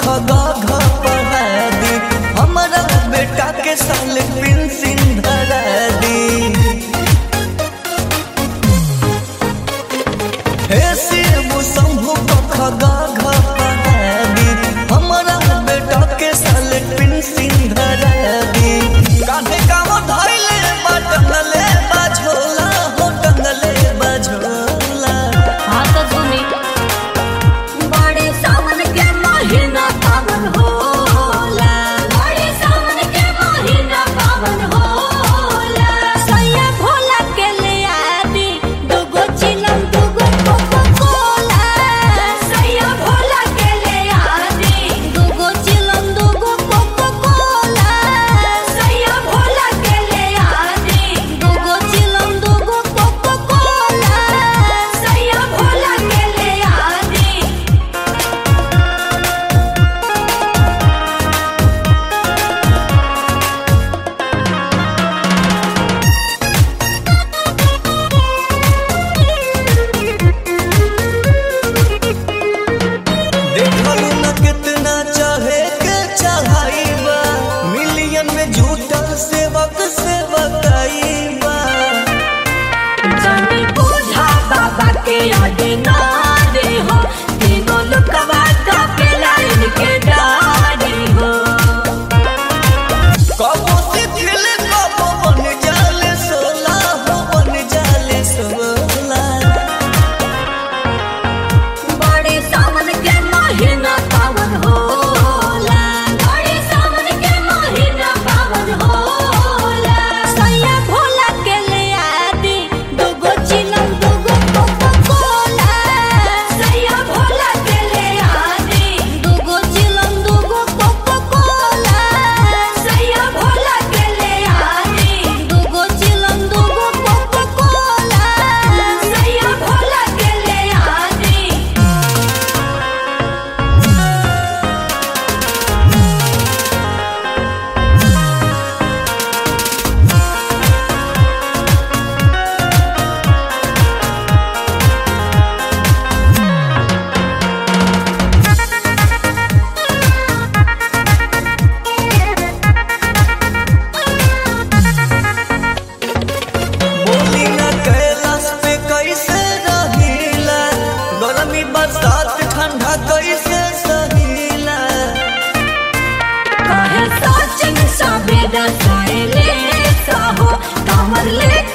खगा घा पढ़ा दी, हमारा बेटा के साल पेंसिन धरा दी। हे शिव शंभु खगा घा पढ़ा दी, हमारा बेटा के साल पेंसिन धरा दी। कान्हे काम धइले बा टंगले बाझोला हो टंगले बाझोला। हाँ तो सुनी बड़े सावन के महीना पावन होला, बड़े सावन के महीना पावन होला। सैया भोला के ले आदी दुगो चिलम दुगो कोको कोला। सैया भोला के ले आदी दुगो चिलम दुगो कोको कोला। सैया भोला के ले आदी दुगो चिलम दुगो कोको कोला। सैया भोला के ले आदी। देखलू न कितना चाहे के चढ़ाई बा, मिलियन में झूठल सेवक सेवकाई बा। जानी बूढ़ा बाबा के आगे ना दे हो, तीनों लुकवा का लाइन के डाली हो। कबो सिथिल कबो बन जाले सोला हो बन जाले सोला। बड़े सावन के महीना पावन होला, बड़े सावन के महीना पावन होला। सैया भोला के ले आदी दुगो चिलम दुगो कोको कोला। सैया भोला के ले आदी दुगो चिलम दुगो कोको कोला। सैया भोला के ले आदी दुगो चिलम दुगो कोको कोला। सैया भोला के ले आदी। बोली न कैलाश पे कैसे रहीला, गर्मी बरसात ठंडा कैसे सहीला। कहे सचिन सबेरा साइले साहो कमर लेके